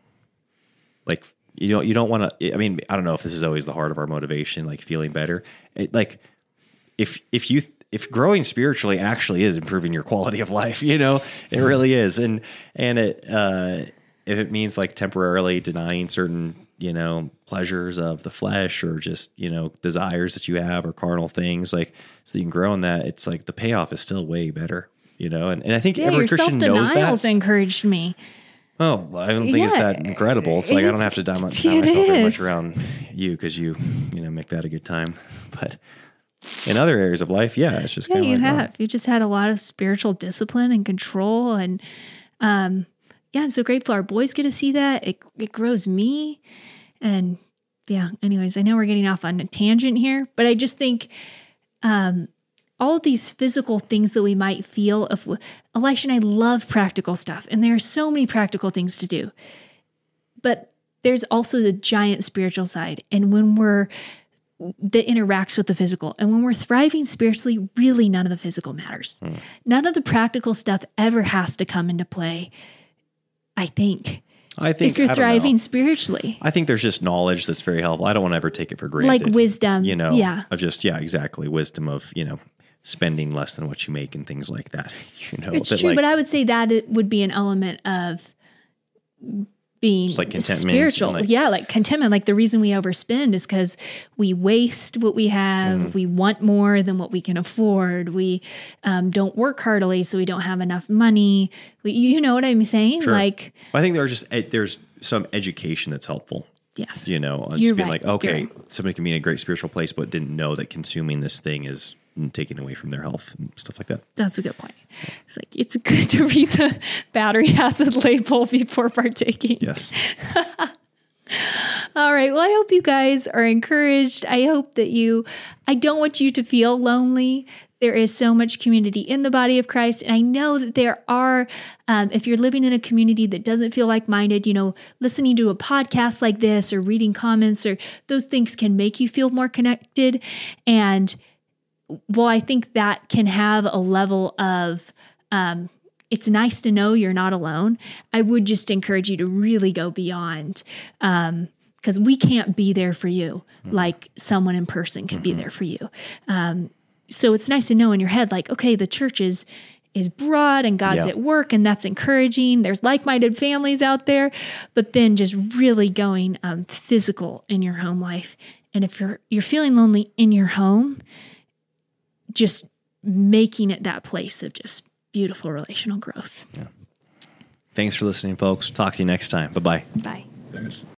like, you don't you don't want to. I mean, I don't know if this is always the heart of our motivation, like feeling better. It, like, if if you if growing spiritually actually is improving your quality of life, you know, it really is, and and it uh, if it means like temporarily denying certain, you know, pleasures of the flesh or just, you know, desires that you have or carnal things, like, so you can grow in that, it's like the payoff is still way better, you know? And, and I think Yeah, every your Christian knows self-denials that. encouraged me. Oh, I don't think it's Yeah, that incredible. It's like, I don't have to dime, dime myself it very much is. around you because you, you know, make that a good time. But in other areas of life, yeah, it's just Yeah, kind of you like, oh, have. You just had a lot of spiritual discipline and control. And um, yeah, I'm so grateful our boys get to see that. It, it grows me. And yeah, anyways, I know we're getting off on a tangent here, but I just think um, all these physical things that we might feel of Elisha and I love practical stuff. And there are so many practical things to do. But there's also the giant spiritual side. And when we're that interacts with the physical. And when we're thriving spiritually, really none of the physical matters. Mm. None of the practical stuff ever has to come into play, I think. I think if you're I thriving spiritually. I think there's just knowledge that's very helpful. I don't want to ever take it for granted. Like wisdom. You know, yeah. of just, yeah, exactly. Wisdom of, you know, spending less than what you make and things like that. You know, it's that true, like, but I would say that it would be an element of being like contentment spiritual. like, yeah, like contentment. Like the reason we overspend is because we waste what we have. Mm-hmm. We want more than what we can afford. We um, don't work heartily, so we don't have enough money. We, you know what I'm saying? Sure. Like, I think there's just there's some education that's helpful. Yes, you know, just You're being right. like, okay, You're somebody can be in a great spiritual place, but didn't know that consuming this thing is taking away from their health and stuff like that. That's a good point. It's like, it's good to read the battery acid label before partaking. Yes. All right. Well, I hope you guys are encouraged. I hope that you, I don't want you to feel lonely. There is so much community in the body of Christ. And I know that there are, um, if you're living in a community that doesn't feel like-minded, you know, listening to a podcast like this or reading comments or those things can make you feel more connected. And well, I think that can have a level of, um, it's nice to know you're not alone. I would just encourage you to really go beyond, um, because we can't be there for you mm-hmm. like someone in person can mm-hmm. be there for you. Um, so it's nice to know in your head, like, okay, the church is, is broad and God's yeah. at work and that's encouraging. There's like-minded families out there, but then just really going um, physical in your home life. And if you're you're feeling lonely in your home, just making it that place of just beautiful relational growth. Yeah. Thanks for listening, folks. Talk to you next time. Bye-bye. Bye. Thanks.